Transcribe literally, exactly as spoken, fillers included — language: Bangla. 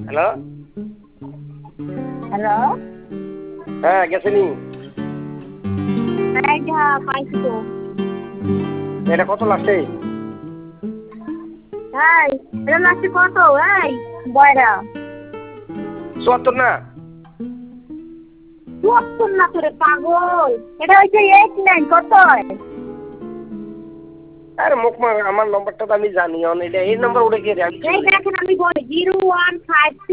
হ্যালো হ্যালো হ্যাঁ গেছেনি এই যা পাইছি তো এটা কত লাগছে এই এটা লাগছে কত এই বয়রা চুয়াত্তর না চুয়াত্তর না তোরে পাগল এটা হচ্ছে এইট নাইন কত আরে মুখ আমার নম্বরটা তো আমি জানি এটা এই নম্বর উঠে গিয়ে এই দেখেন আমি বলি জিরো ওয়ান ফাইভ